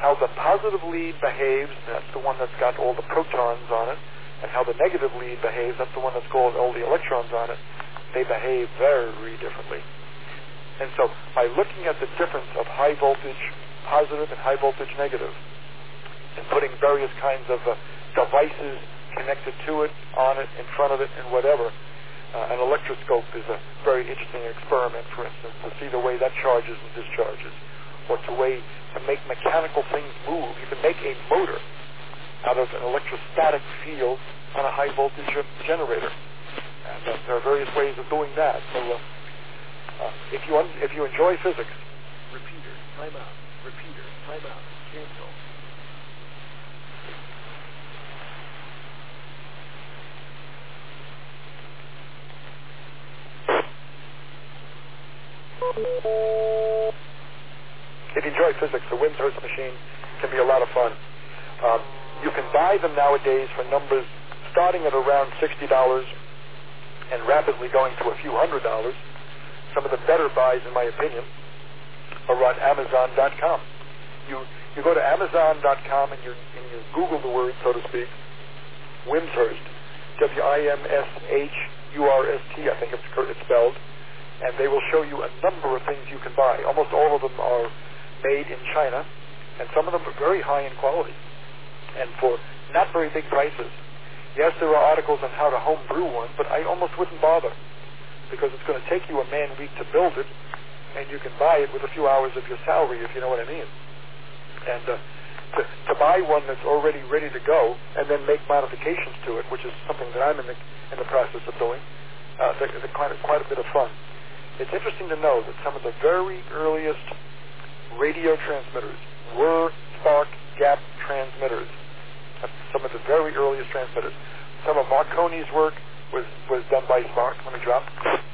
how the positive lead behaves, that's the one that's got all the protons on it, and how the negative lead behaves, that's the one that's got all the electrons on it. They behave very differently. And so by looking at the difference of high voltage positive and high voltage negative, and putting various kinds of uh, devices connected to it, on it, in front of it, and whatever, uh, an electroscope is a very interesting experiment, for instance, to see the way that charges and discharges, or to way to make mechanical things move. You can make a motor out of an electrostatic field on a high voltage generator. And uh, there are various ways of doing that. So uh, uh, if you un- if you enjoy physics,
repeater, time out, repeater, time out, cancel.
If you enjoy physics, the Wimshurst machine can be a lot of fun. Um, you can buy them nowadays for numbers starting at around sixty dollars and rapidly going to a few hundred dollars. Some of the better buys, in my opinion, are on Amazon dot com. You you go to Amazon dot com and you, and you Google the word, so to speak, Wimshurst, W I M S H U R S T, I think it's, it's spelled, and they will show you a number of things you can buy. Almost all of them are made in China, and some of them are very high in quality, and for not very big prices. Yes, there are articles on how to home brew one, but I almost wouldn't bother, because it's going to take you a man week to build it, and you can buy it with a few hours of your salary, if you know what I mean. And uh, to, to buy one that's already ready to go, and then make modifications to it, which is something that I'm in the, in the process of doing, uh, they're, they're quite, quite a bit of fun. It's interesting to know that some of the very earliest radio transmitters were spark gap transmitters. Some of the very earliest transmitters. Some of Marconi's work was, was done by spark. Let me drop.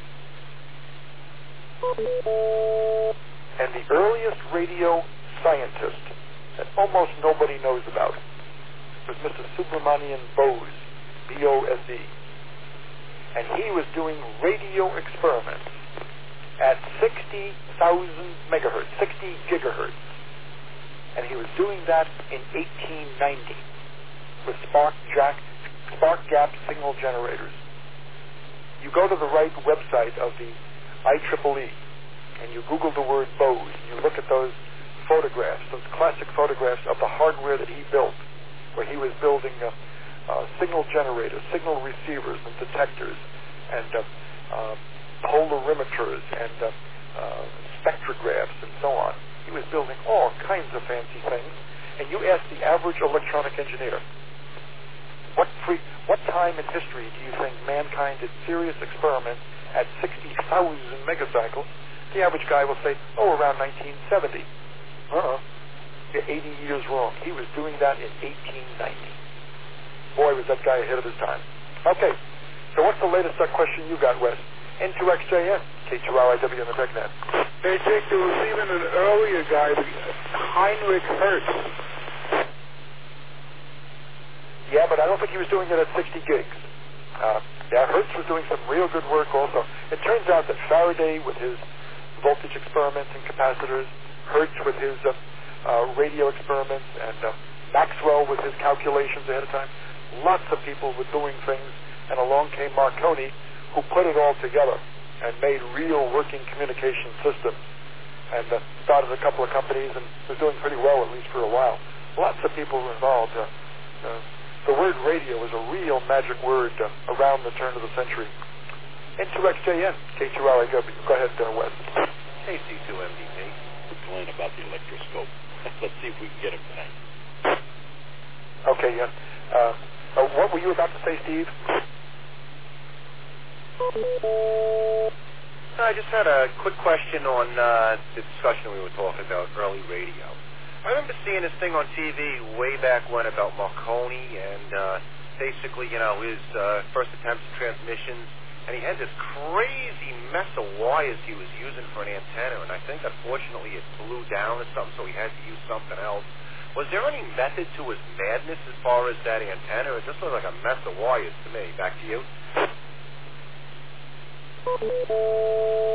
And the earliest radio scientist that almost nobody knows about was Mister Subramanian Bose, B O S E. And he was doing radio experiments at sixty thousand megahertz, sixty gigahertz. And he was doing that in eighteen ninety with spark, jack, spark gap signal generators. You go to the right website of the I triple E and you Google the word Bose, and you look at those photographs, those classic photographs of the hardware that he built, where he was building uh, uh, signal generators, signal receivers and detectors, and uh, uh, polarimeters and uh, uh, spectrographs and so on. He was building all kinds of fancy things. And you ask the average electronic engineer, what free, what time in history do you think mankind did serious experiments at sixty thousand megacycles? The average guy will say, oh, around nineteen seventy. Uh-uh. You're eighty years wrong. He was doing that in eighteen ninety. Boy, was that guy ahead of his time. Okay, so what's the latest uh, question you got, Wes? N two X J N, K two R I W in the TechNet.
Hey, Jake, there was even an earlier guy, Heinrich Hertz.
Yeah, but I don't think he was doing it at sixty gigs. Uh, yeah, Hertz was doing some real good work also. It turns out that Faraday with his voltage experiments and capacitors, Hertz with his uh, uh, radio experiments, and uh, Maxwell with his calculations ahead of time, lots of people were doing things, and along came Marconi, who put it all together and made real working communication systems, and uh, started a couple of companies and was doing pretty well, at least for a while. Lots of people were involved. Uh, uh, the word radio was a real magic word uh, around the turn of the century. N two X J N, K two R I W. Go ahead, uh, Wes.
K C two M D P.
Glenn about the electroscope. Let's see if we can get him tonight.
Okay, yeah. Uh, uh, what were you about to say, Steve?
I just had a quick question on uh, the discussion we were talking about, early radio. I remember seeing this thing on T V way back when about Marconi and uh, basically, you know, his uh, first attempts at transmissions, and he had this crazy mess of wires he was using for an antenna, and I think unfortunately it blew down or something, so he had to use something else. Was there any method to his madness as far as that antenna? It just looked like a mess of wires to me. Back to you.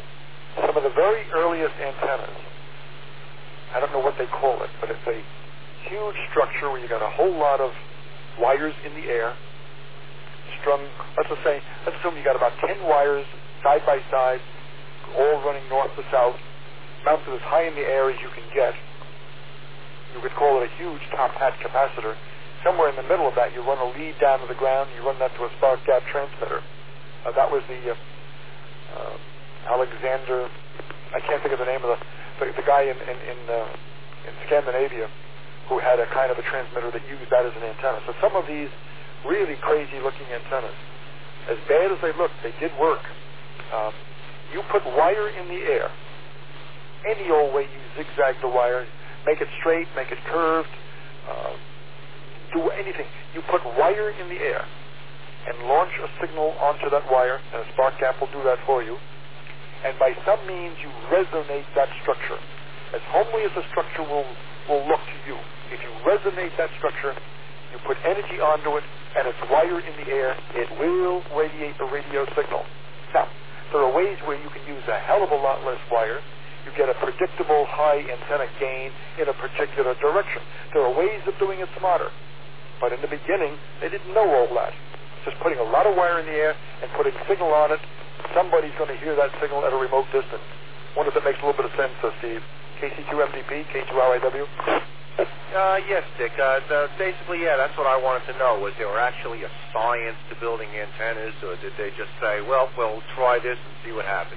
Some of the very earliest antennas, I don't know what they call it, but it's a huge structure where you got a whole lot of wires in the air, strung, let's just say, let's assume you got about ten wires side by side, all running north to south, mounted as high in the air as you can get. You could call it a huge top hat capacitor. Somewhere in the middle of that, you run a lead down to the ground, you run that to a spark gap transmitter. Uh, that was the uh, uh, Alexander, I can't think of the name of the, the, the guy in, in, in, uh, in Scandinavia who had a kind of a transmitter that used that as an antenna. So some of these really crazy looking antennas, as bad as they looked, they did work. Um, you put wire in the air, any old way you zigzag the wire, make it straight, make it curved, uh, do anything. You put wire in the air and launch a signal onto that wire, and a spark gap will do that for you. And by some means, you resonate that structure. As homely as the structure will, will look to you, if you resonate that structure, you put energy onto it, and it's wire in the air, it will radiate the radio signal. Now, there are ways where you can use a hell of a lot less wire. You get a predictable high antenna gain in a particular direction. There are ways of doing it smarter. But in the beginning, they didn't know all that. Just putting a lot of wire in the air and putting signal on it, somebody's going to hear that signal at a remote distance. Wonder if that makes a little bit of sense, uh, Steve. K C two M D P, K two L I W?
Uh, yes, Dick. Uh, the, basically, yeah, that's what I wanted to know. Was there actually a science to building antennas, or did they just say, well, we'll try this and see what happens?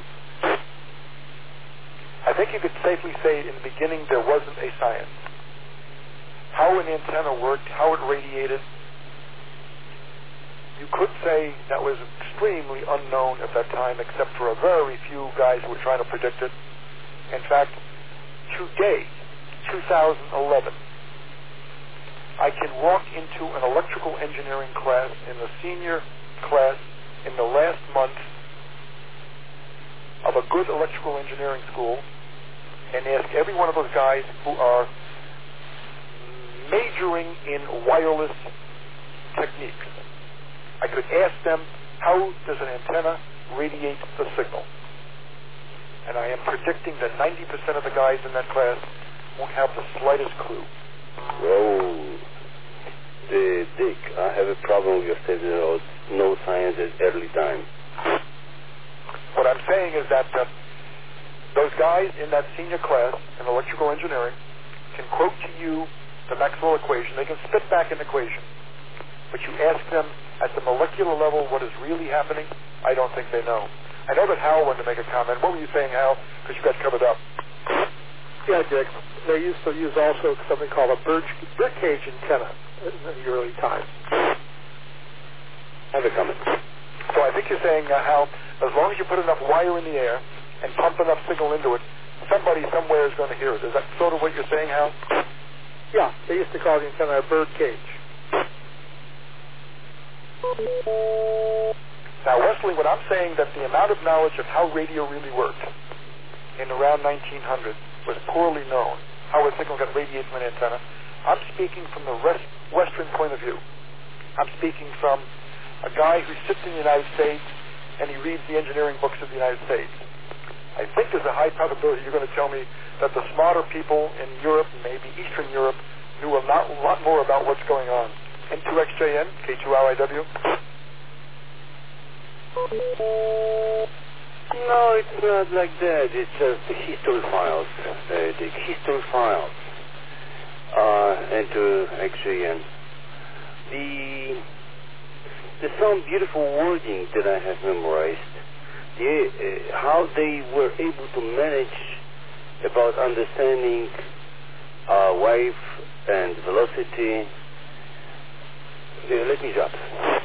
I think you could safely say in the beginning there wasn't a science. How an antenna worked, how it radiated, you could say that was extremely unknown at that time, except for a very few guys who were trying to predict it. In fact, today, two thousand eleven, I can walk into an electrical engineering class in the senior class in the last month of a good electrical engineering school and ask every one of those guys who are majoring in wireless techniques. I could ask them, how does an antenna radiate the signal? And I am predicting that ninety percent of the guys in that class won't have the slightest clue.
Whoa. Uh, Dick, I have a problem with your statement about no science at early time.
What I'm saying is that uh, those guys in that senior class in electrical engineering can quote to you the Maxwell equation. They can spit back an equation. But you ask them at the molecular level what is really happening, I don't think they know. I know that Hal wanted to make a comment. What were you saying, Hal? Because you got covered up.
Yeah, Dick. They used to use also something called a bird, bird cage antenna in the early times.
Have a comment.
So I think you're saying, uh, Hal, as long as you put enough wire in the air and pump enough signal into it, somebody somewhere is going to hear it. Is that sort of what you're saying, Hal?
Yeah, they used to call the antenna a bird cage.
Now, Wesley, what I'm saying that the amount of knowledge of how radio really worked in around nineteen hundred was poorly known, how a signal got radiated from an antenna. I'm speaking from the rest, Western point of view. I'm speaking from a guy who sits in the United States and he reads the engineering books of the United States. I think there's a high probability you're going to tell me that the smarter people in Europe, maybe Eastern Europe, knew a lot, a lot more about what's going on. N two X J N, K two L I W?
No, it's not like that. It's just the history files, uh, the history files. Uh, N two X J N. The, there's some beautiful wording that I have memorized. The, uh, how they were able to manage about understanding uh, wave and velocity. Uh, let me drop.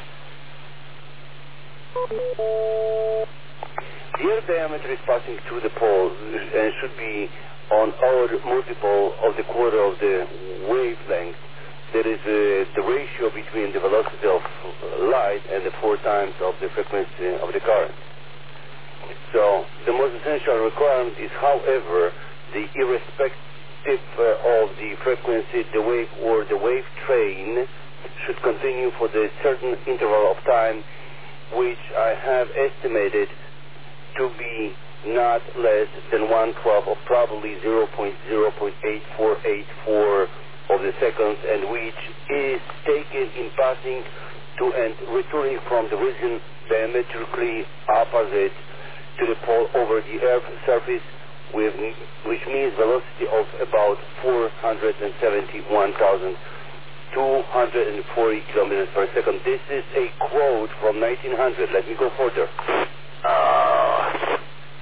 The air diameter is passing through the pole and should be on our multiple of the quarter of the wavelength. There is uh, the ratio between the velocity of light and the four times of the frequency of the current. So the most essential requirement is, however, the irrespective uh, of the frequency, the wave or the wave train should continue for the certain interval of time, which I have estimated to be not less than one twelfth or probably zero point zero eight four eight four of the seconds, and which is taken in passing to and returning from the region diametrically opposite to the pole over the Earth's surface, with, which means velocity of about four hundred seventy-one thousand two hundred forty kilometers per second. This is a quote from nineteen hundred. Let me go further. Uh,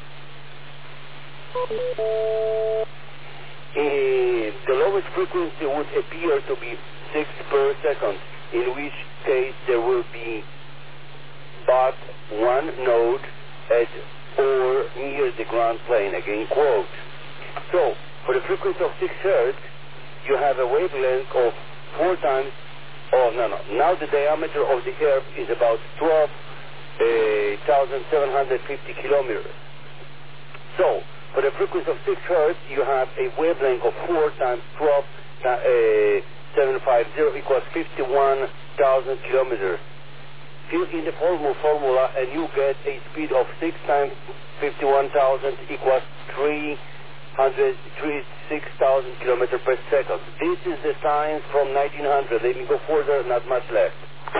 in the lowest frequency would appear to be six per second, in which case there will be but one node at or near the ground plane. Again, quote. So, for the frequency of six hertz, you have a wavelength of four times, oh no, no, now the diameter of the Earth is about twelve thousand seven hundred fifty kilometers. So, for the frequency of six hertz, you have a wavelength of four times twelve seven hundred fifty equals fifty-one thousand kilometers. Fill in the formula, formula and you get a speed of six times fifty-one thousand equals three hundred thirty-six thousand kilometers per second. This is the science from nineteen hundred. Let me go further, not much left.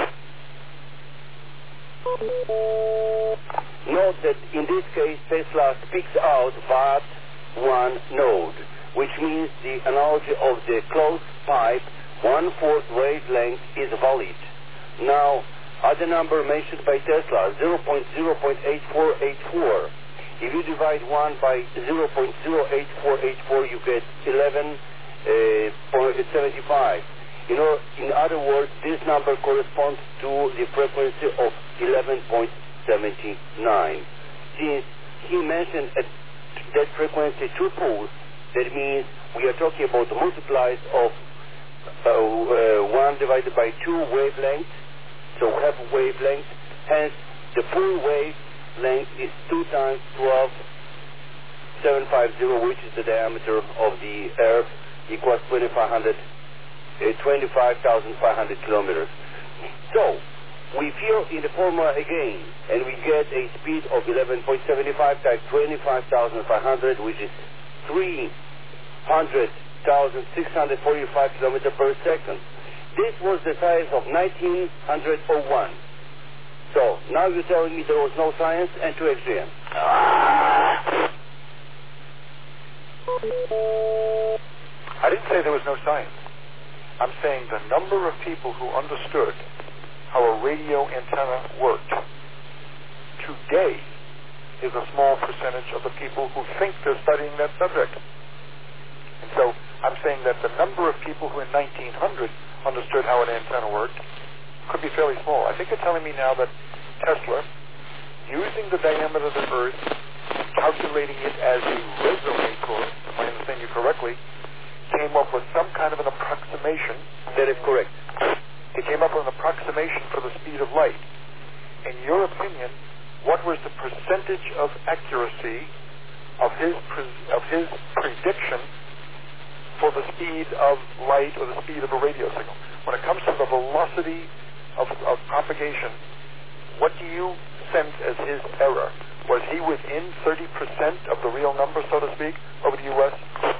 Note that in this case, Tesla speaks out but one node, which means the analogy of the closed pipe, one-fourth wavelength, is valid. Now, other number mentioned by Tesla, zero point zero eight four eight four. If you divide one by zero point zero eight four eight four, you get eleven point seven five. You know, in other words, this number corresponds to the frequency of eleven point seven nine. Since he mentioned at that frequency two poles, that means we are talking about multiplies of uh, uh, one divided by two wavelengths. So half a wavelength, hence the full wavelength is two times twelve seven hundred fifty, which is the diameter of the Earth, equals twenty-five thousand five hundred kilometers. So, we fill in the formula again, and we get a speed of eleven point seven five times twenty-five thousand five hundred, which is three hundred thousand six hundred forty-five kilometers per second. This was the science of nineteen oh one. So, now you're telling me there was no science and two X G M.
I didn't say there was no science. I'm saying the number of people who understood how a radio antenna worked today is a small percentage of the people who think they're studying that subject. And so, I'm saying that the number of people who in nineteen hundred understood how an antenna worked could be fairly small. I think you're telling me now that Tesla, using the diameter of the Earth, calculating it as a resonator, if I understand you correctly, came up with some kind of an approximation.
That is correct.
He came up with an approximation for the speed of light. In your opinion, what was the percentage of accuracy of his pre- of his prediction for the speed of light or the speed of a radio signal? When it comes to the velocity of, of propagation, what do you sense as his error? Was he within thirty percent of the real number, so to speak, over the U S?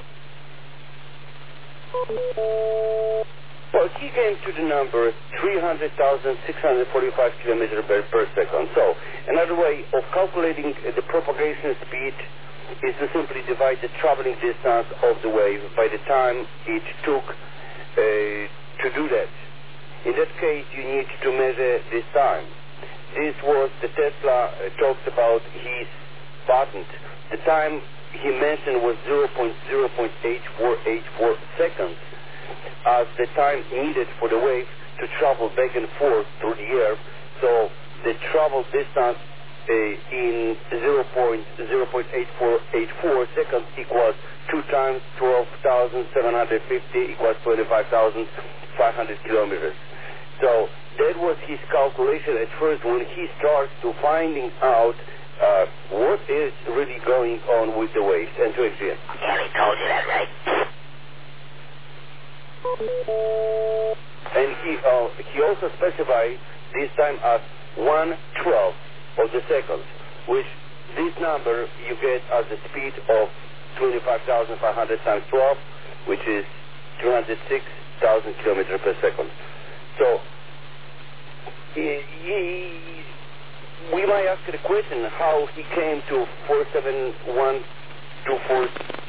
Well, he came to the number three hundred thousand six hundred forty-five kilometers per, per second. So, another way of calculating the propagation speed is to simply divide the traveling distance of the wave by the time it took uh, to do that. In that case, you need to measure this time. This was the Tesla uh, talks about his patent. The time he mentioned was zero point zero eight four eight four seconds as the time needed for the wave to travel back and forth through the air. So the travel distance Uh, in zero point zero eight four eight four seconds equals two times twelve thousand seven hundred fifty equals twenty-five thousand five hundred kilometers. So that was his calculation at first when he starts to finding out uh, what is really going on with the waves and to exist.
Yeah, he told you that, right?
And he uh, he also specified this time as one twelfth of the seconds, which this number you get as the speed of twenty-five thousand five hundred times twelve, which is three hundred six thousand kilometers per second. So he, he, we might ask the question how he came to four seven one two four